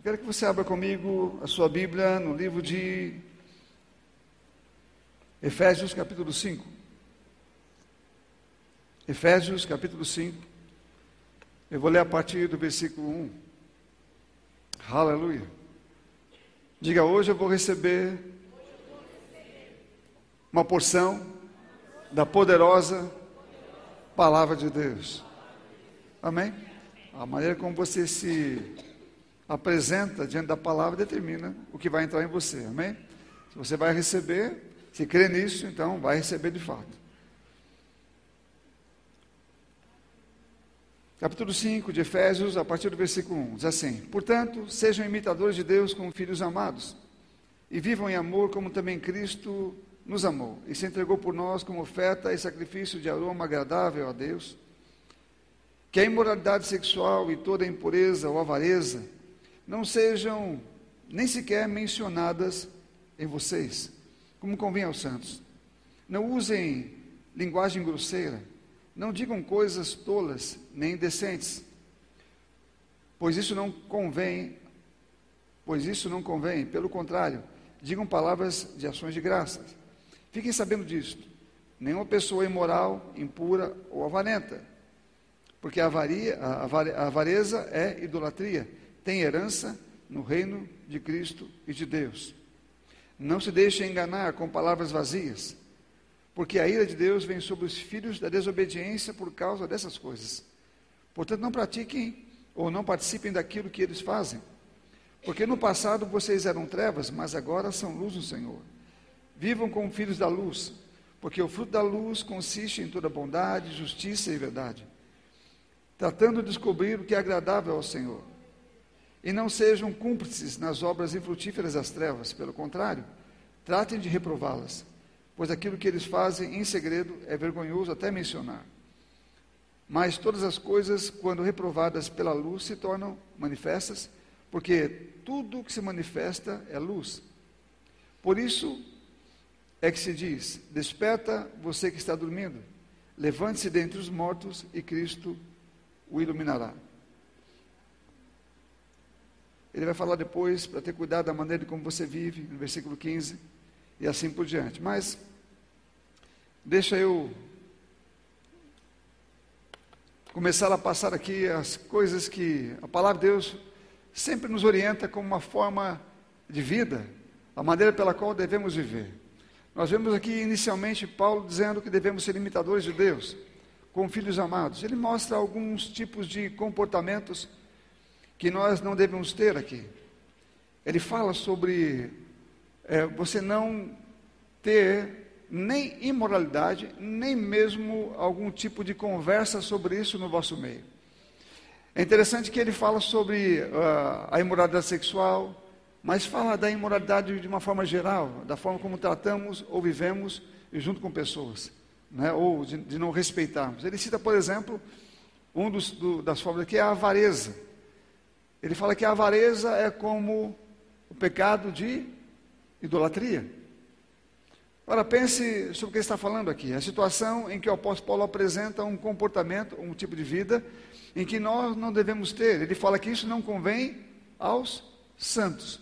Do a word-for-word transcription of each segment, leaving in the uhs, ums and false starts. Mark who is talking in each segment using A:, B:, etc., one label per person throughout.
A: Eu quero que você abra comigo a sua Bíblia no livro de Efésios, capítulo cinco. Efésios, capítulo cinco. Eu vou ler a partir do versículo um. Aleluia. Diga: hoje eu vou receber uma porção da poderosa palavra de Deus. Amém? A maneira como você se apresenta diante da palavra determina o que vai entrar em você. Amém? Se você vai receber, se crê nisso, então vai receber de fato. Capítulo cinco de Efésios, a partir do versículo um, diz assim: portanto, sejam imitadores de Deus como filhos amados, e vivam em amor como também Cristo nos amou, e se entregou por nós como oferta e sacrifício de aroma agradável a Deus. Que a imoralidade sexual e toda a impureza ou avareza não sejam nem sequer mencionadas em vocês, como convém aos santos. Não usem linguagem grosseira, não digam coisas tolas nem indecentes, pois isso não convém, pois isso não convém, pelo contrário, digam palavras de ações de graças. Fiquem sabendo disto: nenhuma pessoa imoral, impura ou avarenta, porque a, avaria, a, avar, a avareza é idolatria, tem herança no reino de Cristo e de Deus. Não se deixe enganar com palavras vazias, porque a ira de Deus vem sobre os filhos da desobediência por causa dessas coisas. Portanto, não pratiquem ou não participem daquilo que eles fazem, porque no passado vocês eram trevas, mas agora são luz no Senhor. Vivam como filhos da luz, porque o fruto da luz consiste em toda bondade, justiça e verdade, tratando de descobrir o que é agradável ao Senhor. E não sejam cúmplices nas obras infrutíferas das trevas, pelo contrário, tratem de reprová-las, pois aquilo que eles fazem em segredo é vergonhoso até mencionar. Mas todas as coisas, quando reprovadas pela luz, se tornam manifestas, porque tudo que se manifesta é luz. Por isso é que se diz: desperta você que está dormindo, levante-se dentre os mortos e Cristo o iluminará. Ele vai falar depois para ter cuidado da maneira como você vive, no versículo quinze, e assim por diante. Mas deixa eu começar a passar aqui as coisas que a palavra de Deus sempre nos orienta como uma forma de vida, a maneira pela qual devemos viver. Nós vemos aqui inicialmente Paulo dizendo que devemos ser imitadores de Deus, como filhos amados. Ele mostra alguns tipos de comportamentos que nós não devemos ter aqui. Ele fala sobre é, você não ter nem imoralidade, nem mesmo algum tipo de conversa sobre isso no vosso meio. É interessante que ele fala sobre uh, a imoralidade sexual, mas fala da imoralidade de uma forma geral, da forma como tratamos ou vivemos junto com pessoas, né? Ou de, de não respeitarmos. Ele cita, por exemplo, um dos, do, das formas que é a avareza. Ele fala que a avareza é como o pecado de idolatria. Ora, pense sobre o que ele está falando aqui. A situação em que o apóstolo Paulo apresenta um comportamento, um tipo de vida, em que nós não devemos ter. Ele fala que isso não convém aos santos.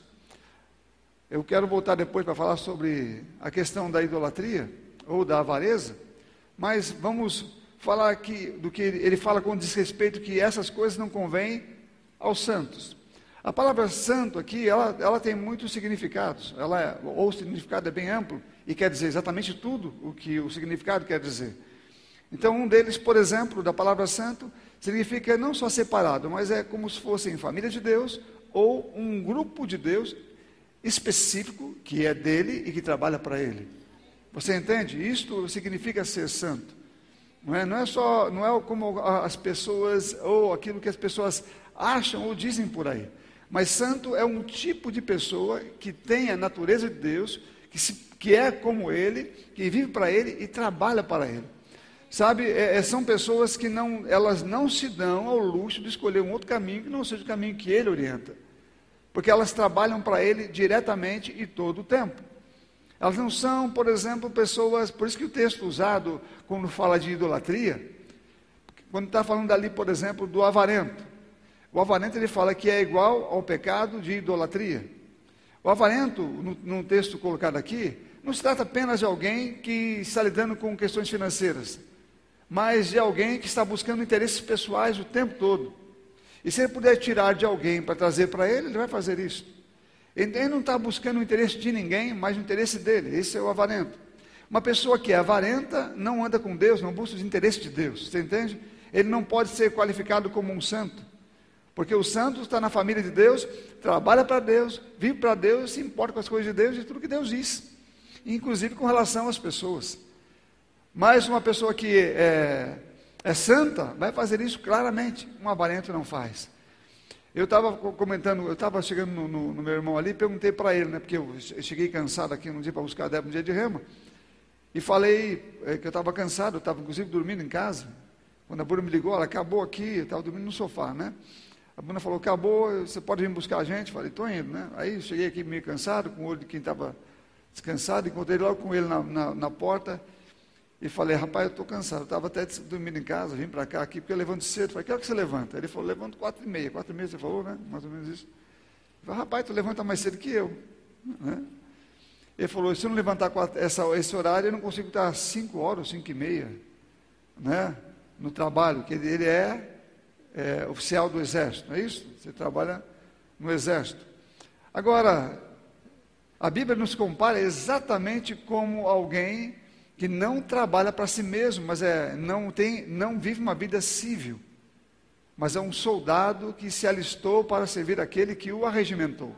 A: Eu quero voltar depois para falar sobre a questão da idolatria, ou da avareza, mas vamos falar aqui do que ele, ele fala com desrespeito, que essas coisas não convêm aos santos. A palavra santo aqui, ela, ela tem muitos significados, ela é, ou o significado é bem amplo, e quer dizer exatamente tudo o que o significado quer dizer. Então, um deles, por exemplo, da palavra santo, significa não só separado, mas é como se fossem família de Deus, ou um grupo de Deus específico, que é dele e que trabalha para ele. Você entende? Isto significa ser santo. Não é, não é só, não é como as pessoas, ou aquilo que as pessoas acham ou dizem por aí. Mas santo é um tipo de pessoa que tem a natureza de Deus, que, se, que é como ele, que vive para ele e trabalha para ele. Sabe, é, são pessoas que não, elas não se dão ao luxo de escolher um outro caminho que não seja o caminho que ele orienta. Porque elas trabalham para ele diretamente e todo o tempo. Elas não são, por exemplo, pessoas, por isso que o texto usado, quando fala de idolatria, quando está falando ali, por exemplo, do avarento, O avarento, ele fala que é igual ao pecado de idolatria. O avarento, no, no texto colocado aqui, não se trata apenas de alguém que está lidando com questões financeiras, mas de alguém que está buscando interesses pessoais o tempo todo. E se ele puder tirar de alguém para trazer para ele, ele vai fazer isso. Ele não está buscando o interesse de ninguém, mas o interesse dele. Esse é o avarento. Uma pessoa que é avarenta não anda com Deus, não busca os interesses de Deus. Você entende? Ele não pode ser qualificado como um santo. Porque o santo está na família de Deus, trabalha para Deus, vive para Deus, se importa com as coisas de Deus e tudo que Deus diz. Inclusive com relação às pessoas. Mas uma pessoa que é, é santa, vai fazer isso claramente. Um avarento não faz. Eu estava comentando, eu estava chegando no, no, no meu irmão ali, perguntei para ele, né, porque eu cheguei cansado aqui no dia para buscar a Débora no dia de rema, e falei é, que eu estava cansado, eu estava inclusive dormindo em casa. Quando a Bruna me ligou, ela acabou aqui, eu estava dormindo no sofá, né? A Bruna falou, acabou, você pode vir buscar a gente? Falei, estou indo, né? Aí cheguei aqui meio cansado, com o olho de quem estava descansado, encontrei logo com ele na, na, na porta, e falei, rapaz, eu estou cansado, eu estava até dormindo em casa, vim para cá aqui, porque eu levanto cedo. Falei, que hora que você levanta? Ele falou, levanto quatro e meia, quatro e meia você falou, né? Mais ou menos isso. Eu falei, rapaz, tu levanta mais cedo que eu, né? Ele falou, se eu não levantar quatro, essa, esse horário, eu não consigo estar às cinco horas, cinco e meia, né? No trabalho, que ele, ele é, é oficial do exército, não é isso? Você trabalha no exército. Agora, a Bíblia nos compara exatamente como alguém que não trabalha para si mesmo, mas é, não, tem, não vive uma vida civil, mas é um soldado que se alistou para servir aquele que o arregimentou.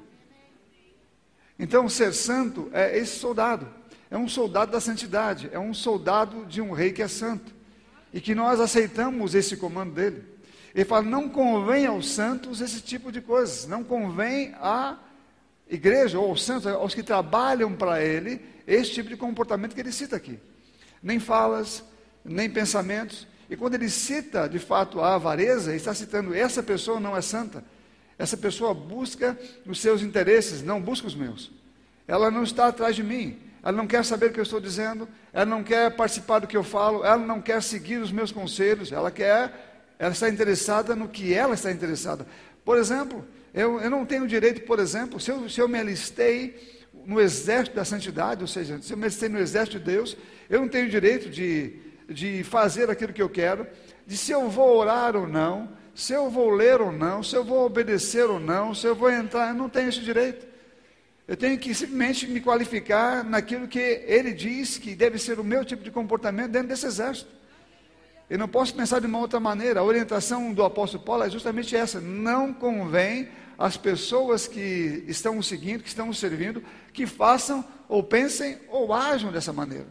A: Então, ser santo é esse soldado, é um soldado da santidade, é um soldado de um rei que é santo, e que nós aceitamos esse comando dele. Ele fala, não convém aos santos esse tipo de coisas, não convém à igreja, ou aos santos, aos que trabalham para ele, esse tipo de comportamento que ele cita aqui. Nem falas, nem pensamentos. E quando ele cita, de fato, a avareza, ele está citando, essa pessoa não é santa. Essa pessoa busca os seus interesses, não busca os meus. Ela não está atrás de mim. Ela não quer saber o que eu estou dizendo. Ela não quer participar do que eu falo. Ela não quer seguir os meus conselhos. Ela quer, ela está interessada no que ela está interessada. Por exemplo, eu, eu não tenho direito, por exemplo, se eu, se eu me alistei no exército da santidade, ou seja, se eu me alistei no exército de Deus, eu não tenho direito de, de fazer aquilo que eu quero, de se eu vou orar ou não, se eu vou ler ou não, se eu vou obedecer ou não, se eu vou entrar, eu não tenho esse direito. Eu tenho que simplesmente me qualificar naquilo que ele diz que deve ser o meu tipo de comportamento dentro desse exército. Eu não posso pensar de uma outra maneira. A orientação do apóstolo Paulo é justamente essa: não convém às pessoas que estão o seguindo, que estão o servindo, que façam ou pensem ou ajam dessa maneira.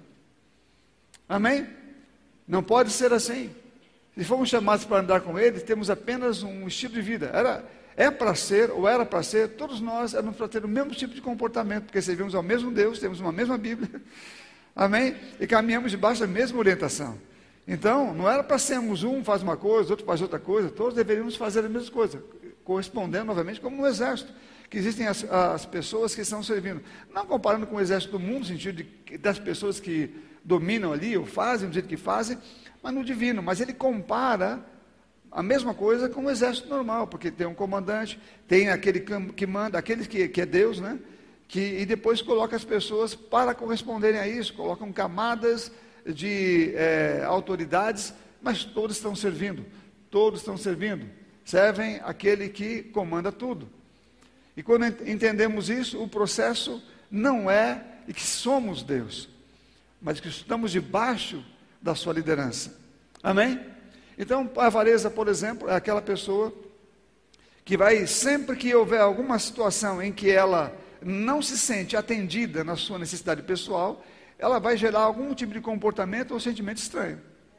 A: Amém? Não pode ser assim. Se fomos chamados para andar com ele, temos apenas um estilo de vida. Era, é para ser, ou era para ser, todos nós éramos para ter o mesmo tipo de comportamento, porque servimos ao mesmo Deus, temos uma mesma Bíblia, amém? E caminhamos debaixo da mesma orientação. Então, não era para sermos um faz uma coisa, outro faz outra coisa, todos deveríamos fazer a mesma coisa, correspondendo, novamente, como no exército, que existem as, as pessoas que estão servindo. Não comparando com o exército do mundo, no sentido de, das pessoas que dominam ali, ou fazem do jeito que fazem, mas no divino. Mas ele compara a mesma coisa com o exército normal, porque tem um comandante, tem aquele que manda, aquele que, que é Deus, né? Que, e depois coloca as pessoas para corresponderem a isso, colocam camadas de é, autoridades, mas todos estão servindo, todos estão servindo, servem aquele que comanda tudo. E quando entendemos isso, o processo não é e que somos Deus, mas que estamos debaixo da sua liderança. Amém? Então, a avareza, por exemplo, é aquela pessoa que vai, sempre que houver alguma situação em que ela não se sente atendida na sua necessidade pessoal, ela vai gerar algum tipo de comportamento ou sentimento estranho.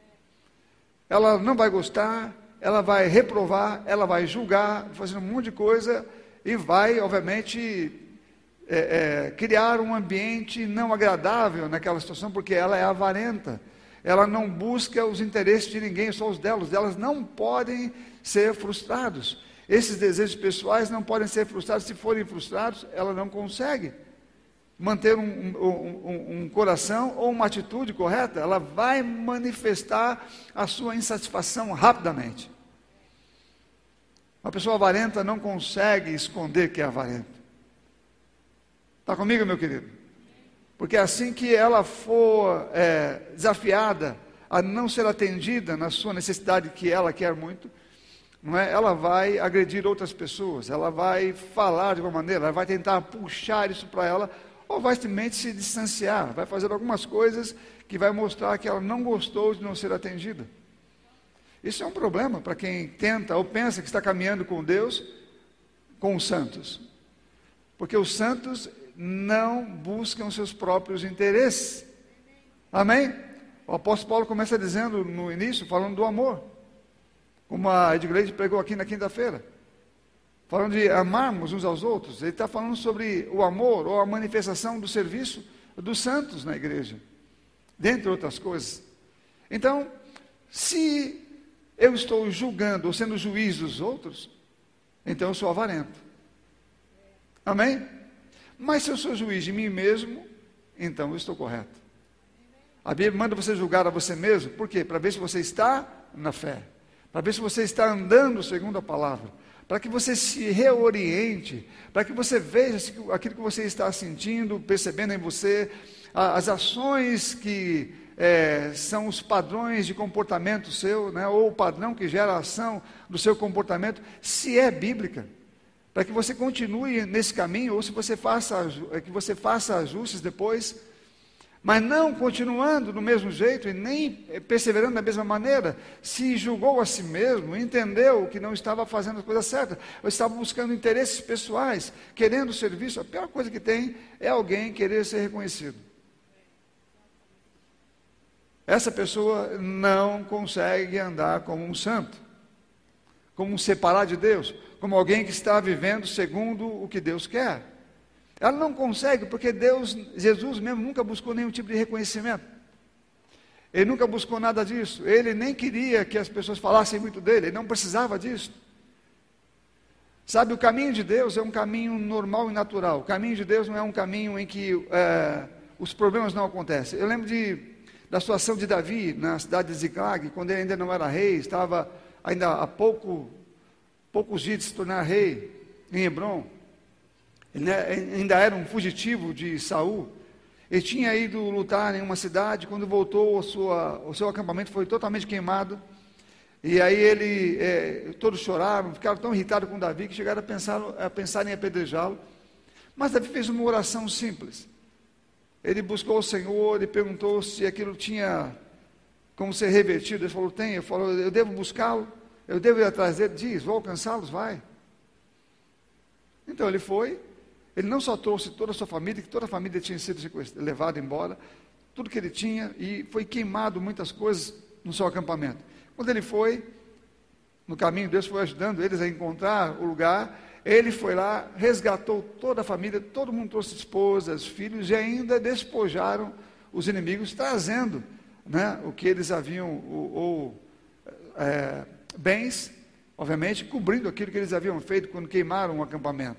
A: Ela não vai gostar, ela vai reprovar, ela vai julgar, fazendo um monte de coisa, e vai, obviamente, é, é, criar um ambiente não agradável naquela situação, porque ela é avarenta. Ela não busca os interesses de ninguém, só os delas. Elas não podem ser frustrados. Esses desejos pessoais não podem ser frustrados. Se forem frustrados, ela não consegue manter um, um, um, um coração ou uma atitude correta. Ela vai manifestar a sua insatisfação rapidamente. Uma pessoa avarenta não consegue esconder que é avarenta. Está comigo, meu querido? Porque assim que ela for é, desafiada a não ser atendida na sua necessidade que ela quer muito, não é? Ela vai agredir outras pessoas, ela vai falar de uma maneira, ela vai tentar puxar isso para ela, ou vai simplesmente se distanciar, vai fazer algumas coisas que vai mostrar que ela não gostou de não ser atendida. Isso é um problema para quem tenta ou pensa que está caminhando com Deus, com os santos. Porque os santos não buscam seus próprios interesses. Amém? O apóstolo Paulo começa dizendo no início, falando do amor. Como a igreja pregou aqui na quinta-feira. Falando de amarmos uns aos outros. Ele está falando sobre o amor ou a manifestação do serviço dos santos na igreja. Dentre outras coisas. Então, se eu estou julgando ou sendo juiz dos outros, então eu sou avarento. Amém? Mas se eu sou juiz de mim mesmo, então eu estou correto. A Bíblia manda você julgar a você mesmo, por quê? Para ver se você está na fé, para ver se você está andando segundo a palavra, para que você se reoriente, para que você veja aquilo que você está sentindo, percebendo em você, as ações que é, são os padrões de comportamento seu, né, ou o padrão que gera a ação do seu comportamento, se é bíblica, para que você continue nesse caminho, ou se você faça, que você faça ajustes depois, mas não continuando do mesmo jeito e nem perseverando da mesma maneira, se julgou a si mesmo, entendeu que não estava fazendo as coisas certas, ou estava buscando interesses pessoais, querendo serviço. A pior coisa que tem é alguém querer ser reconhecido. Essa pessoa não consegue andar como um santo, como um separado de Deus, como alguém que está vivendo segundo o que Deus quer. Ela não consegue, porque Deus, Jesus mesmo nunca buscou nenhum tipo de reconhecimento. Ele nunca buscou nada disso. Ele nem queria que as pessoas falassem muito dele, ele não precisava disso. Sabe, o caminho de Deus é um caminho normal e natural. O caminho de Deus não é um caminho em que é, os problemas não acontecem. Eu lembro de da situação de Davi na cidade de Ziclag, quando ele ainda não era rei, estava ainda há pouco, poucos dias de se tornar rei em Hebrom. Ele ainda era um fugitivo de Saul. Ele tinha ido lutar em uma cidade, quando voltou, a sua, o seu acampamento foi totalmente queimado. E aí ele, é, todos choraram, ficaram tão irritados com Davi, que chegaram a pensar, a pensar em apedrejá-lo. Mas Davi fez uma oração simples. Ele buscou o Senhor e perguntou se aquilo tinha como ser revertido. Ele falou, tem. Ele falou, eu devo buscá-lo? Eu devo ir atrás dele? Diz, vou alcançá-los? Vai. Então ele foi. Ele não só trouxe toda a sua família, que toda a família tinha sido levada embora, tudo que ele tinha, e foi queimado muitas coisas no seu acampamento. Quando ele foi, no caminho Deus foi ajudando eles a encontrar o lugar. Ele foi lá, resgatou toda a família, todo mundo trouxe esposas, filhos, e ainda despojaram os inimigos, trazendo, né, o que eles haviam, ou, ou é, bens, obviamente, cobrindo aquilo que eles haviam feito quando queimaram o acampamento.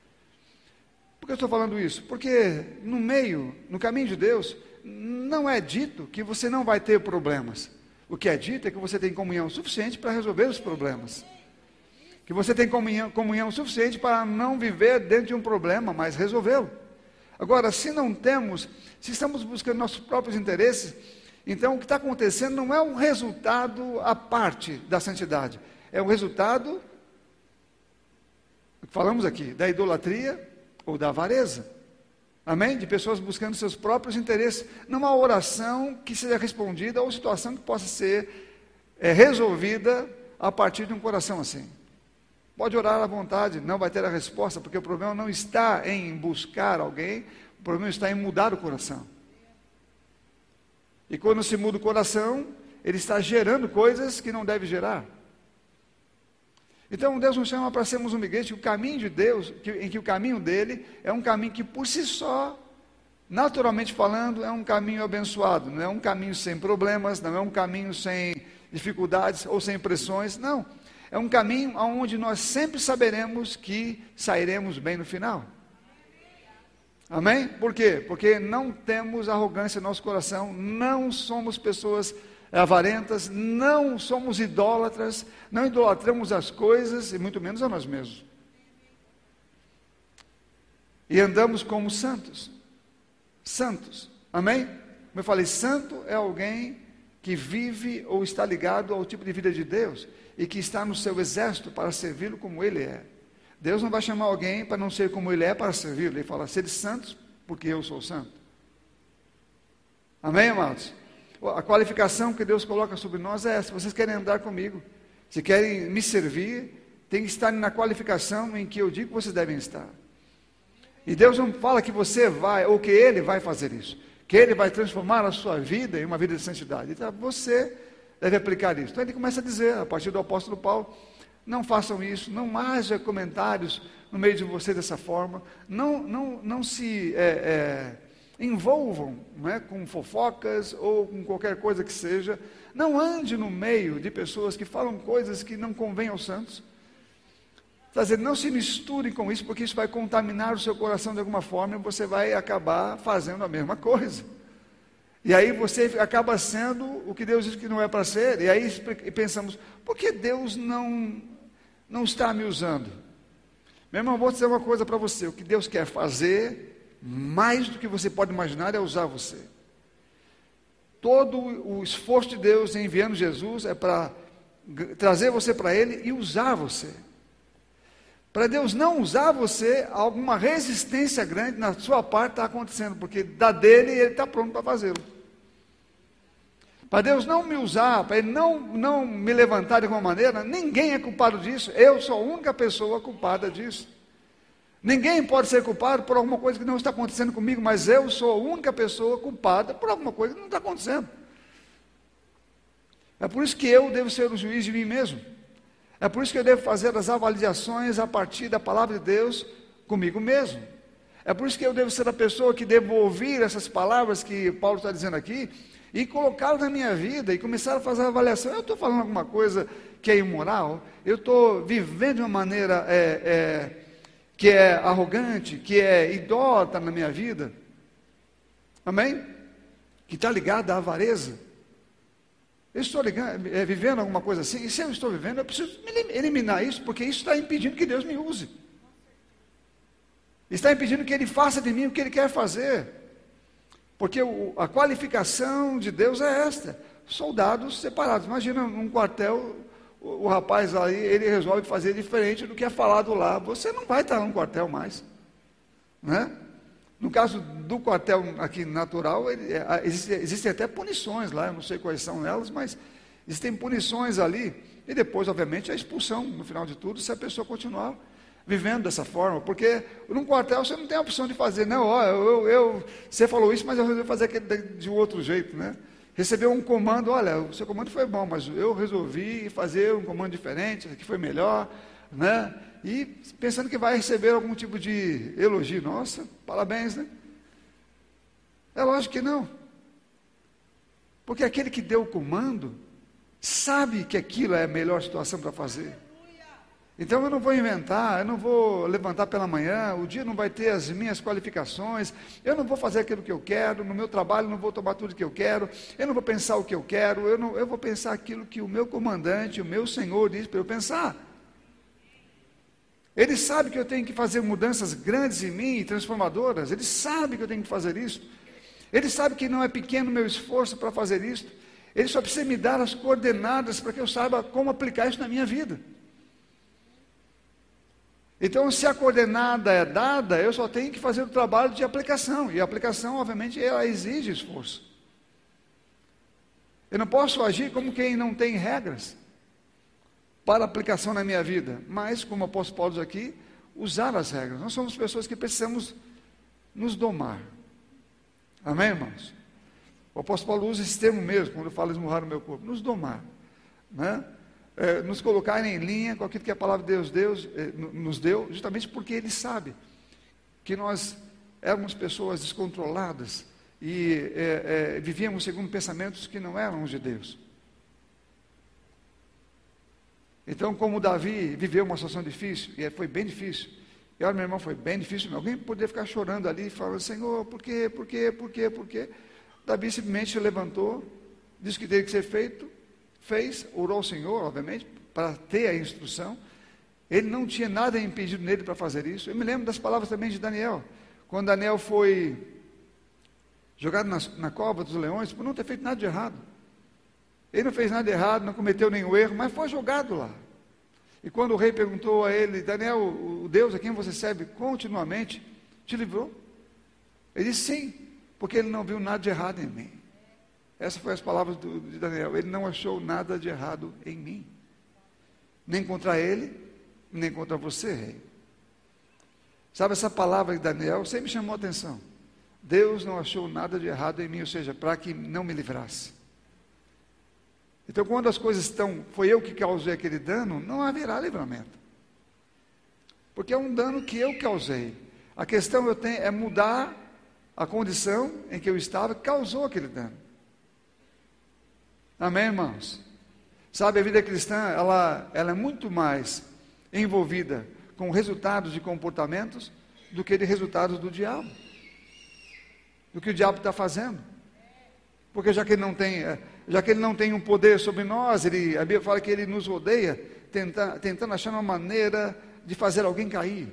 A: Por que eu estou falando isso? Porque no meio, no caminho de Deus, não é dito que você não vai ter problemas. O que é dito é que você tem comunhão suficiente para resolver os problemas. Que você tem comunhão, comunhão suficiente para não viver dentro de um problema, mas resolvê-lo. Agora, se não temos, se estamos buscando nossos próprios interesses, então o que está acontecendo não é um resultado à parte da santidade, é um resultado, falamos aqui, da idolatria ou da avareza. Amém? De pessoas buscando seus próprios interesses, numa oração que seja respondida ou situação que possa ser é, resolvida a partir de um coração assim. Pode orar à vontade, não vai ter a resposta, porque o problema não está em buscar alguém, o problema está em mudar o coração. E quando se muda o coração, ele está gerando coisas que não deve gerar. Então Deus nos chama para sermos um igreja, que o caminho de Deus, que, em que o caminho dele é um caminho que por si só, naturalmente falando, é um caminho abençoado, não é um caminho sem problemas, não é um caminho sem dificuldades ou sem pressões, não. É um caminho onde nós sempre saberemos que sairemos bem no final. Amém? Por quê? Porque não temos arrogância no nosso coração, não somos pessoas avarentas, não somos idólatras, não idolatramos as coisas e muito menos a nós mesmos. E andamos como santos. Santos. Amém? Como eu falei, santo é alguém que vive ou está ligado ao tipo de vida de Deus e que está no seu exército para servi-lo como Ele é. Deus não vai chamar alguém para não ser como Ele é para servir-lo. Ele fala, sede santos, porque eu sou santo. Amém, amados? A qualificação que Deus coloca sobre nós é essa. Vocês querem andar comigo, se querem me servir, tem que estar na qualificação em que eu digo que vocês devem estar. E Deus não fala que você vai, ou que Ele vai fazer isso, que Ele vai transformar a sua vida em uma vida de santidade. Então você deve aplicar isso. Então Ele começa a dizer, a partir do apóstolo Paulo, não façam isso, não haja comentários no meio de vocês dessa forma, não, não, não se é, é, envolvam, não é, com fofocas ou com qualquer coisa que seja, não ande no meio de pessoas que falam coisas que não convêm aos santos. Está dizendo, não se misture com isso, porque isso vai contaminar o seu coração de alguma forma e você vai acabar fazendo a mesma coisa. E aí você acaba sendo o que Deus diz que não é para ser. E aí pensamos, por que Deus não, não está me usando? Meu irmão, vou dizer uma coisa para você. O que Deus quer fazer, mais do que você pode imaginar, é usar você. Todo o esforço de Deus em enviando Jesus é para trazer você para Ele e usar você. Para Deus não usar você, alguma resistência grande na sua parte está acontecendo, porque da dele Ele está pronto para fazê-lo. Para Deus não me usar, para Ele não, não me levantar de alguma maneira, ninguém é culpado disso, eu sou a única pessoa culpada disso. Ninguém pode ser culpado por alguma coisa que não está acontecendo comigo, mas eu sou a única pessoa culpada por alguma coisa que não está acontecendo. É por isso que eu devo ser o juiz de mim mesmo. É por isso que eu devo fazer as avaliações a partir da palavra de Deus comigo mesmo. É por isso que eu devo ser a pessoa que devo ouvir essas palavras que Paulo está dizendo aqui e colocá-las na minha vida e começar a fazer a avaliação. Eu estou falando alguma coisa que é imoral? Eu estou vivendo de uma maneira é, é, que é arrogante, que é idólatra na minha vida? Amém? Que está ligada à avareza? Eu estou ligando, é, vivendo alguma coisa assim, e se eu estou vivendo, eu preciso eliminar isso, porque isso está impedindo que Deus me use. Está impedindo que Ele faça de mim o que Ele quer fazer. Porque o, a qualificação de Deus é esta, soldados separados. Imagina num quartel, o, o rapaz aí, ele resolve fazer diferente do que é falado lá. Você não vai estar num quartel mais, né? No caso do quartel aqui natural, ele, existe, existem até punições lá, eu não sei quais são elas, mas existem punições ali, e depois, obviamente, a expulsão, no final de tudo, se a pessoa continuar vivendo dessa forma, porque num quartel você não tem a opção de fazer, não, ó, eu, eu, eu, você falou isso, mas eu resolvi fazer aquele de outro jeito, né? Recebeu um comando, olha, o seu comando foi bom, mas eu resolvi fazer um comando diferente, que foi melhor, né? E pensando que vai receber algum tipo de elogio. Nossa, parabéns, né? É lógico que não. Porque aquele que deu o comando sabe que aquilo é a melhor situação para fazer. Então eu não vou inventar, eu não vou levantar pela manhã, o dia não vai ter as minhas qualificações, eu não vou fazer aquilo que eu quero, no meu trabalho não vou tomar tudo que eu quero, eu não vou pensar o que eu quero, eu, não, eu vou pensar aquilo que o meu comandante, o meu Senhor diz para eu pensar. Ele sabe que eu tenho que fazer mudanças grandes em mim e transformadoras. Ele sabe que eu tenho que fazer isso. Ele sabe que não é pequeno o meu esforço para fazer isso. Ele só precisa me dar as coordenadas para que eu saiba como aplicar isso na minha vida. Então, se a coordenada é dada, eu só tenho que fazer o trabalho de aplicação. E a aplicação, obviamente, ela exige esforço. Eu não posso agir como quem não tem regras para aplicação na minha vida, mas, como o apóstolo Paulo diz aqui, usar as regras. Nós somos pessoas que precisamos nos domar. Amém, irmãos? O apóstolo Paulo usa esse termo mesmo, quando fala esmurrar o meu corpo, nos domar, né? É, nos colocar em linha com aquilo que a palavra de Deus, Deus é, nos deu, justamente porque Ele sabe que nós éramos pessoas descontroladas e é, é, vivíamos segundo pensamentos que não eram os de Deus. Então, como Davi viveu uma situação difícil, e foi bem difícil, e olha, meu irmão, foi bem difícil, alguém poderia ficar chorando ali, falando, Senhor, por quê, por quê, por quê, por quê? Davi simplesmente levantou, disse que teria que ser feito, fez, orou ao Senhor, obviamente, para ter a instrução. Ele não tinha nada impedido nele para fazer isso. Eu me lembro das palavras também de Daniel, quando Daniel foi jogado na, na cova dos leões, por não ter feito nada de errado. Ele não fez nada de errado, não cometeu nenhum erro, mas foi jogado lá. E quando o rei perguntou a ele, Daniel, o Deus a quem você serve continuamente, te livrou? Ele disse sim, porque ele não viu nada de errado em mim. Essas foram as palavras do, de Daniel. Ele não achou nada de errado em mim. Nem contra ele, nem contra você, rei. Sabe, essa palavra de Daniel sempre chamou a atenção. Deus não achou nada de errado em mim, ou seja, para que não me livrasse. Então, quando as coisas estão, foi eu que causei aquele dano, não haverá livramento. Porque é um dano que eu causei. A questão eu tenho é mudar a condição em que eu estava, que causou aquele dano. Amém, irmãos? Sabe, a vida cristã, ela, ela é muito mais envolvida com resultados de comportamentos do que de resultados do diabo. Do que o diabo está fazendo. Porque já que ele não tem, já que ele não tem um poder sobre nós, ele, a Bíblia fala que ele nos rodeia, tenta, tentando achar uma maneira de fazer alguém cair.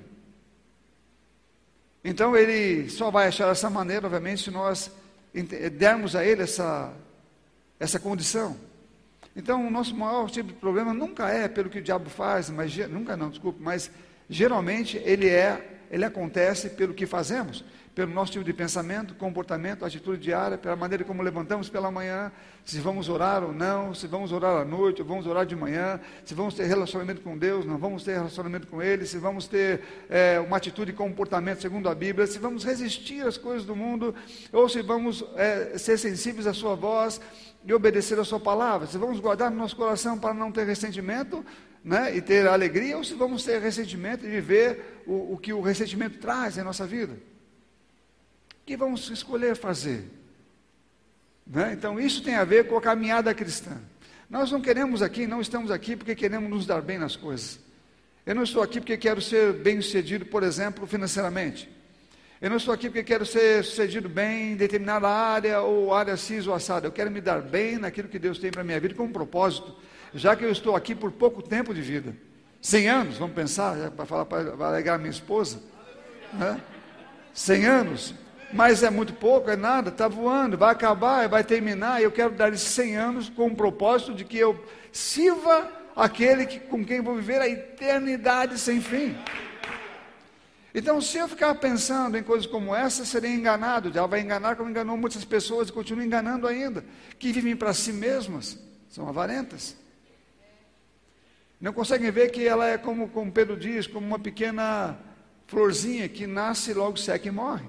A: Então ele só vai achar essa maneira, obviamente, se nós dermos a ele essa, essa condição. Então o nosso maior tipo de problema nunca é pelo que o diabo faz, mas nunca não, desculpe, mas geralmente ele é, ele acontece pelo que fazemos, pelo nosso tipo de pensamento, comportamento, atitude diária, pela maneira como levantamos pela manhã, se vamos orar ou não, se vamos orar à noite ou vamos orar de manhã, se vamos ter relacionamento com Deus, não vamos ter relacionamento com Ele, se vamos ter é, uma atitude e comportamento segundo a Bíblia, se vamos resistir às coisas do mundo, ou se vamos é, ser sensíveis à sua voz e obedecer a sua palavra, se vamos guardar no nosso coração para não ter ressentimento, né, e ter alegria, ou se vamos ter ressentimento e viver o, o que o ressentimento traz em nossa vida. O que vamos escolher fazer? Né? Então isso tem a ver com a caminhada cristã. Nós não queremos aqui, não estamos aqui porque queremos nos dar bem nas coisas. Eu não estou aqui porque quero ser bem sucedido, por exemplo, financeiramente. Eu não estou aqui porque quero ser sucedido bem em determinada área ou área cis ou assada. Eu quero me dar bem naquilo que Deus tem para a minha vida com um propósito, já que eu estou aqui por pouco tempo de vida. cem anos, vamos pensar, para falar para alegar a minha esposa. Né? cem anos. Mas é muito pouco, é nada, está voando, vai acabar, vai terminar, e eu quero dar esses cem anos com o propósito de que eu sirva aquele que, com quem vou viver a eternidade sem fim. Então, se eu ficar pensando em coisas como essa, serei enganado. O diabo vai enganar como enganou muitas pessoas e continua enganando ainda, que vivem para si mesmas, são avarentas. Não conseguem ver que ela é como, como Pedro diz, como uma pequena florzinha que nasce, logo seca e morre.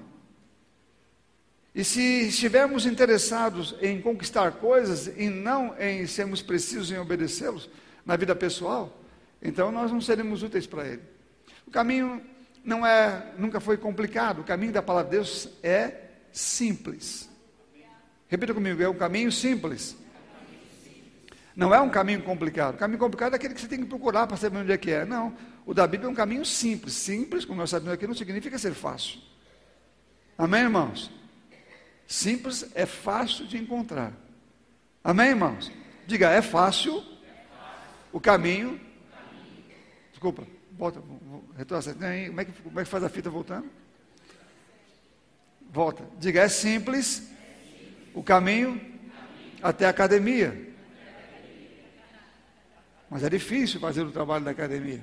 A: E se estivermos interessados em conquistar coisas e não em sermos precisos em obedecê-los na vida pessoal, então nós não seremos úteis para ele. O caminho não é, nunca foi complicado, o caminho da palavra de Deus é simples. Repita comigo, é um caminho simples. Não é um caminho complicado. O caminho complicado é aquele que você tem que procurar para saber onde é que é. Não, o da Bíblia é um caminho simples. Simples, como nós sabemos aqui, não significa ser fácil. Amém, irmãos? Simples é fácil de encontrar. Amém, irmãos? Diga, é fácil o caminho. Desculpa, volta, retorna. Como é que, como é que faz a fita voltando? Volta. Diga, é simples o caminho até a academia. Mas é difícil fazer o trabalho da academia.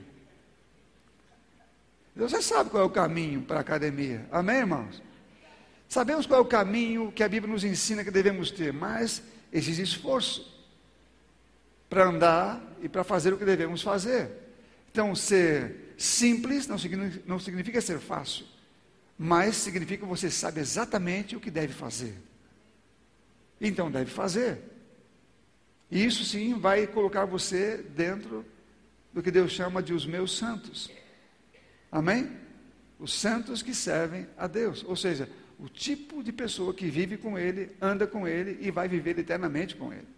A: Você sabe qual é o caminho para a academia. Amém, irmãos? Sabemos qual é o caminho que a Bíblia nos ensina que devemos ter, mas exige esforço para andar e para fazer o que devemos fazer. Então, ser simples não significa, não significa ser fácil, mas significa que você sabe exatamente o que deve fazer. Então, deve fazer. E isso sim vai colocar você dentro do que Deus chama de os meus santos. Amém? Os santos que servem a Deus, ou seja, o tipo de pessoa que vive com Ele, anda com Ele e vai viver eternamente com Ele.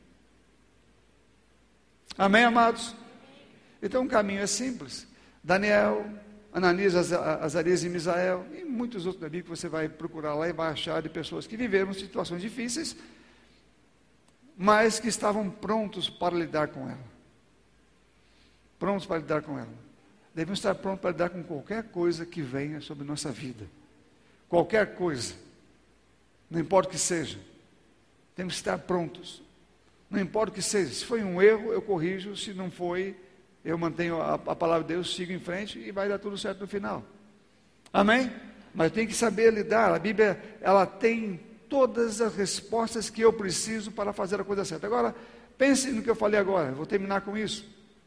A: Amém, amados? Então o caminho é simples. Daniel, Ananias, Azarias e Misael, e muitos outros da Bíblia que você vai procurar lá e vai achar de pessoas que viveram situações difíceis, mas que estavam prontos para lidar com ela. Prontos para lidar com ela. Devemos estar prontos para lidar com qualquer coisa que venha sobre nossa vida. Qualquer coisa. Não importa o que seja. Temos que estar prontos. Não importa o que seja. Se foi um erro, eu corrijo. Se não foi, eu mantenho a, a palavra de Deus, sigo em frente e vai dar tudo certo no final. Amém? Mas eu tenho que saber lidar. A Bíblia, ela tem todas as respostas que eu preciso para fazer a coisa certa. Agora, pense no que eu falei agora. Eu vou terminar com isso.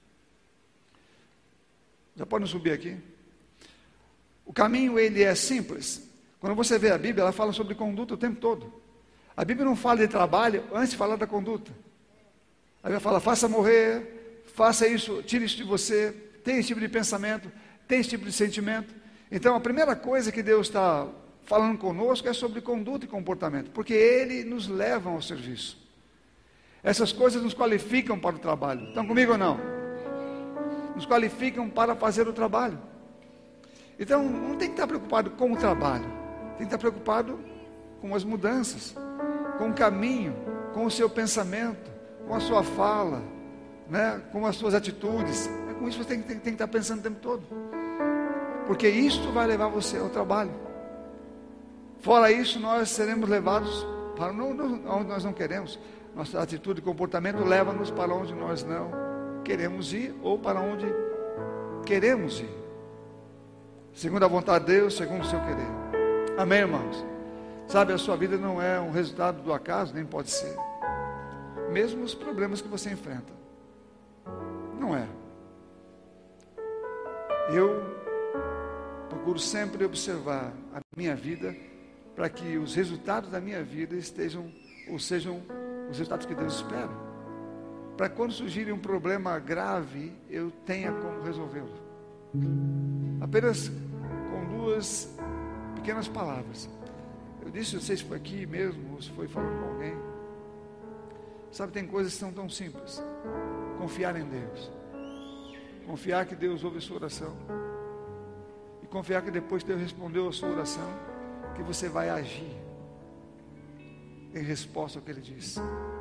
A: Já podem subir aqui. O caminho, ele é simples. Quando você vê a Bíblia, ela fala sobre conduta o tempo todo. A Bíblia não fala de trabalho antes de falar da conduta. A Bíblia fala, faça morrer, faça isso, tire isso de você, tenha esse tipo de pensamento, tenha esse tipo de sentimento. Então, a primeira coisa que Deus está falando conosco é sobre conduta e comportamento, porque Ele nos leva ao serviço. Essas coisas nos qualificam para o trabalho. Estão comigo ou não? Nos qualificam para fazer o trabalho. Então, não tem que estar preocupado com o trabalho, tem que estar preocupado com as mudanças, com o caminho, com o seu pensamento, com a sua fala, né? Com as suas atitudes. É com isso que você tem, tem, tem que estar pensando o tempo todo, porque isto vai levar você ao trabalho. Fora isso, nós seremos levados para não, não, onde nós não queremos. Nossa atitude e comportamento leva-nos para onde nós não queremos ir, ou para onde queremos ir, segundo a vontade de Deus, segundo o seu querer. Amém, irmãos? Sabe, a sua vida não é um resultado do acaso, nem pode ser. Mesmo os problemas que você enfrenta, não é. Eu procuro sempre observar a minha vida, para que os resultados da minha vida estejam, ou sejam os resultados que Deus espera. Para quando surgir um problema grave, eu tenha como resolvê-lo. Apenas com duas pequenas palavras. Eu disse, não sei se foi aqui mesmo, ou se foi falando com alguém. Sabe, tem coisas que são tão simples. Confiar em Deus. Confiar que Deus ouve a sua oração. E confiar que depois que Deus respondeu a sua oração, que você vai agir em resposta ao que Ele disse.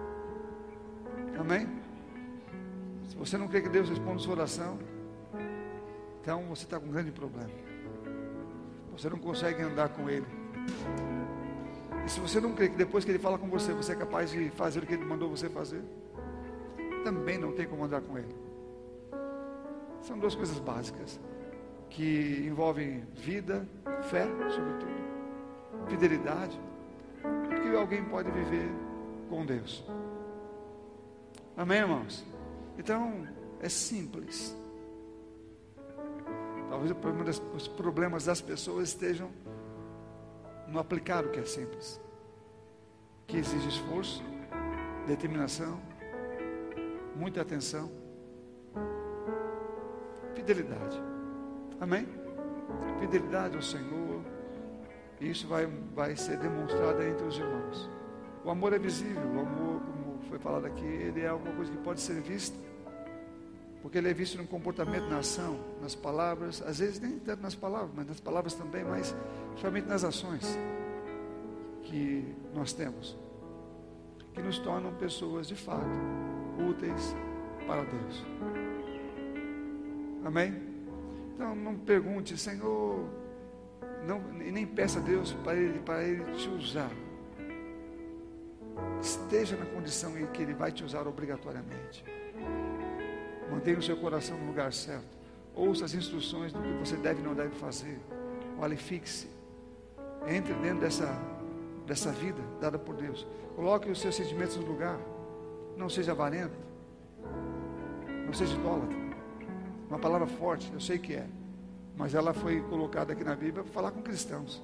A: Amém? Se você não crê que Deus responde a sua oração, então você está com um grande problema. Você não consegue andar com Ele. E se você não crê que depois que Ele fala com você, você é capaz de fazer o que Ele mandou você fazer, também não tem como andar com Ele. São duas coisas básicas, que envolvem vida, fé, sobretudo, fidelidade, que alguém pode viver com Deus. Amém, irmãos? Então, é simples. Talvez o problema das, os problemas das pessoas estejam no aplicar o que é simples, que exige esforço, determinação, muita atenção, fidelidade. Amém? Fidelidade ao Senhor. E isso vai, vai ser demonstrado entre os irmãos. O amor é visível. O amor, como foi falado aqui, ele é alguma coisa que pode ser vista, porque ele é visto no comportamento, na ação, nas palavras. Às vezes nem tanto nas palavras, mas nas palavras também, mas somente nas ações que nós temos, que nos tornam pessoas de fato úteis para Deus. Amém? Então não pergunte, Senhor, não, e nem peça a Deus para ele, para ele te usar. Esteja na condição em que Ele vai te usar obrigatoriamente. Mantenha o seu coração no lugar certo. Ouça as instruções do que você deve e não deve fazer. Qualifique-se. Entre dentro dessa, dessa vida dada por Deus. Coloque os seus sentimentos no lugar. Não seja avarento. Não seja idólatra. Uma palavra forte, eu sei que é, mas ela foi colocada aqui na Bíblia para falar com cristãos.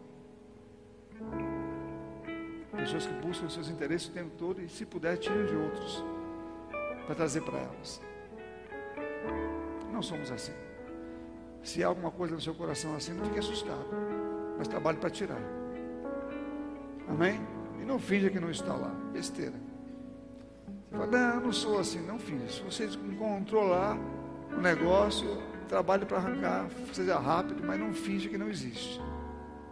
A: Pessoas que buscam os seus interesses o tempo todo e, se puder, tiram de outros para trazer para elas. Não somos assim. Se há alguma coisa no seu coração assim, não fique assustado, mas trabalhe para tirar. Amém? E não finja que não está lá. Besteira. Você fala, não, eu não sou assim. Não finja. Se você encontrou lá o negócio, trabalhe para arrancar, seja rápido, mas não finja que não existe.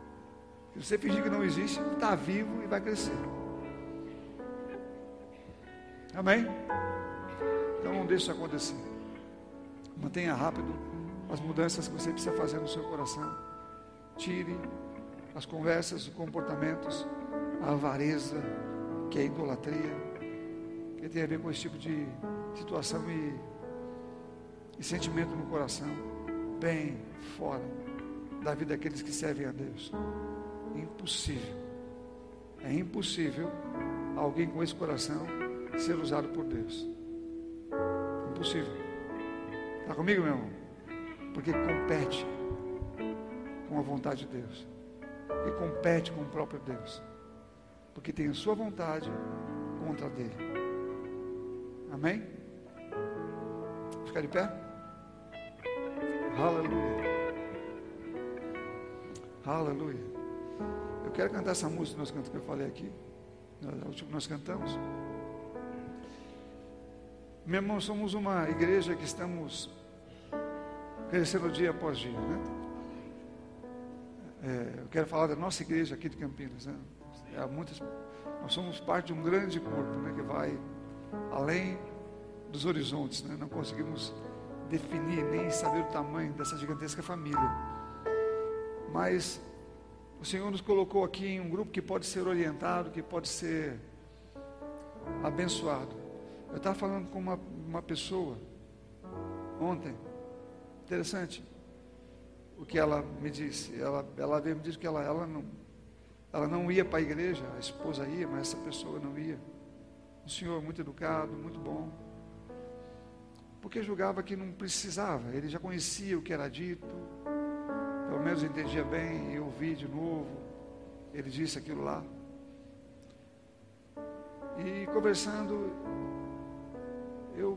A: Se você fingir que não existe, está vivo e vai crescer. Amém? Então não deixe isso acontecer. Mantenha rápido as mudanças que você precisa fazer no seu coração. Tire as conversas, os comportamentos, a avareza, que é a idolatria, que tem a ver com esse tipo de situação e, e sentimento no coração, bem fora da vida daqueles que servem a Deus. Impossível. É impossível alguém com esse coração ser usado por Deus. Impossível. Está comigo, meu irmão? Porque compete com a vontade de Deus. Porque compete com o próprio Deus. Porque tem a sua vontade contra a dele. Amém? Ficar de pé? Aleluia. Aleluia. Eu quero cantar essa música que, nós cantamos, que eu falei aqui. A última que nós cantamos. Meu irmão, somos uma igreja que estamos crescendo dia após dia, né? É, eu quero falar da nossa igreja aqui de Campinas, né? É, muitas, nós somos parte de um grande corpo, né, que vai além dos horizontes, né? Não conseguimos definir nem saber o tamanho dessa gigantesca família, mas o Senhor nos colocou aqui em um grupo que pode ser orientado, que pode ser abençoado. Eu estava falando com uma, uma pessoa ontem, interessante o que ela me disse. Ela, ela veio me dizer que ela, ela, não, ela não ia para a igreja, a esposa ia, mas essa pessoa não ia. Um senhor muito educado, muito bom, porque julgava que não precisava, ele já conhecia o que era dito, pelo menos entendia bem, e ouvi de novo, ele disse aquilo lá. E conversando, eu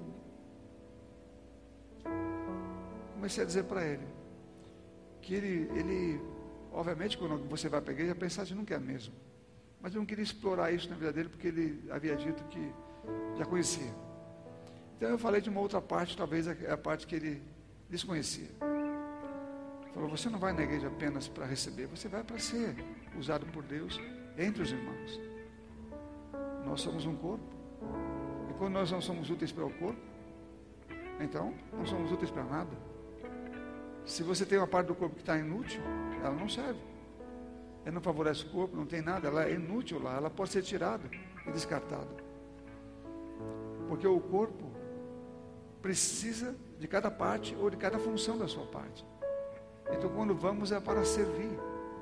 A: comecei a dizer para ele que ele, ele, obviamente, quando você vai para a igreja, pensar assim, não quer mesmo, mas eu não queria explorar isso na vida dele, porque ele havia dito que já conhecia. Então eu falei de uma outra parte, talvez a, a parte que ele desconhecia. Falou, você não vai na igreja apenas para receber, você vai para ser usado por Deus entre os irmãos. Nós somos um corpo, e quando nós não somos úteis para o corpo, então não somos úteis para nada. Se você tem uma parte do corpo que está inútil, ela não serve, ela não favorece o corpo, não tem nada, ela é inútil lá, ela pode ser tirada e descartada, porque o corpo precisa de cada parte ou de cada função da sua parte. Então quando vamos é para servir,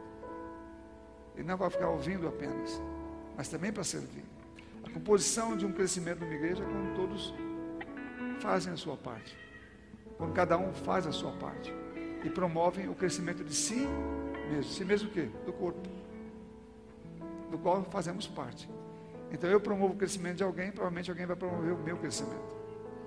A: e não vai ficar ouvindo apenas, mas também para servir. A composição de um crescimento de uma igreja é quando todos fazem a sua parte, quando cada um faz a sua parte e promovem o crescimento de si mesmo. Si mesmo o quê? Do corpo, do qual fazemos parte. Então eu promovo o crescimento de alguém, provavelmente alguém vai promover o meu crescimento.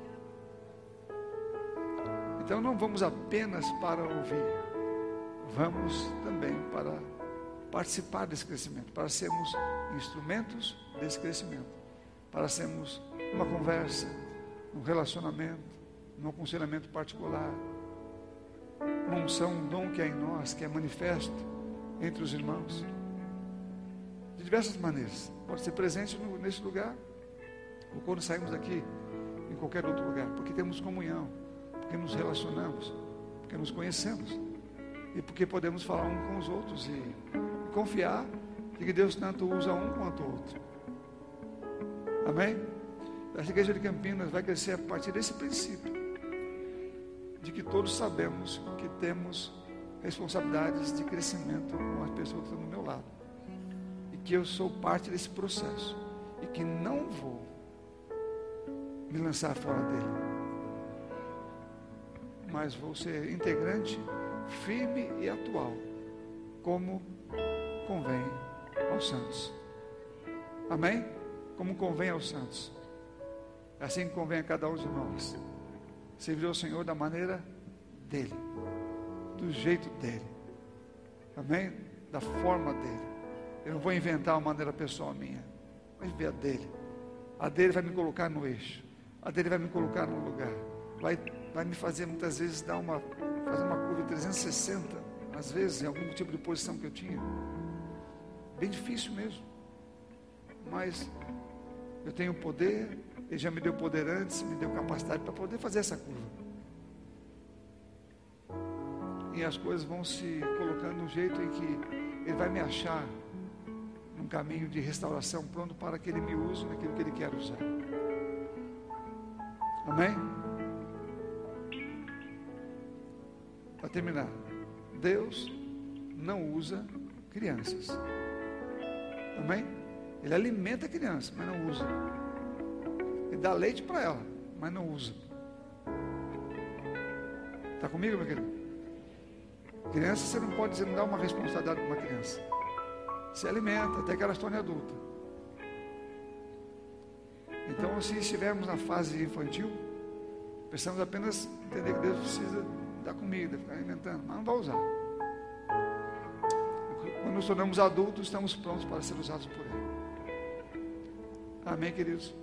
A: Então não vamos apenas para ouvir, vamos também para participar desse crescimento, para sermos instrumentos desse crescimento, para sermos uma conversa, um relacionamento, um aconselhamento particular, uma unção, um dom que é em nós, que é manifesto entre os irmãos, de diversas maneiras. Pode ser presente no, nesse lugar, ou quando saímos daqui, em qualquer outro lugar, porque temos comunhão, porque nos relacionamos, porque nos conhecemos, e porque podemos falar um com os outros, e, e confiar de que Deus tanto usa um quanto o outro. Amém? Essa igreja de Campinas vai crescer a partir desse princípio, de que todos sabemos que temos responsabilidades de crescimento com as pessoas que estão do meu lado, e que eu sou parte desse processo, e que não vou me lançar fora dele, mas vou ser integrante, firme e atual, como convém aos santos. Amém? Como convém aos santos, assim que convém a cada um de nós, servir ao Senhor da maneira dele, do jeito dele, amém? Da forma dele. Eu não vou inventar uma maneira pessoal minha, mas ver a dele. A dele vai me colocar no eixo, a dele vai me colocar no lugar, vai, vai me fazer muitas vezes dar uma, fazer uma curva de trezentos e sessenta, às vezes em algum tipo de posição que eu tinha, bem difícil mesmo, mas eu tenho poder, Ele já me deu poder antes, me deu capacidade para poder fazer essa curva. E as coisas vão se colocando de um jeito em que Ele vai me achar num caminho de restauração, pronto para que Ele me use naquilo que Ele quer usar. Amém? Para terminar, Deus não usa crianças. Amém? Ele alimenta a criança, mas não usa. Ele dá leite para ela, mas não usa. Está comigo, meu querido? Criança, você não pode dizer, não dá uma responsabilidade para uma criança. Se alimenta até que ela se torne adulta. Então, se estivermos na fase infantil, precisamos apenas entender que Deus precisa dar comida, ficar alimentando, mas não vai usar. Quando nos tornamos adultos, estamos prontos para ser usados por Ele. Amém, queridos?